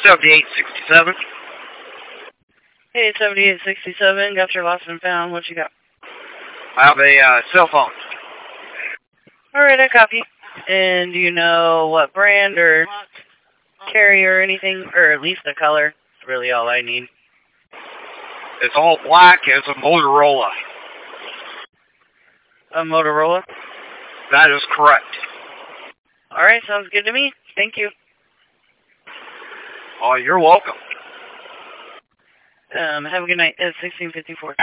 7867. Hey, 7867, got your lost and found. What you got? I have a cell phone. Alright, I copy. And do you know what brand or carrier or anything? Or at least the color? That's really all I need. It's all black. It's a Motorola. A Motorola? That is correct. Alright, sounds good to me. Thank you. Oh, you're welcome. Have a good night. It's 1654.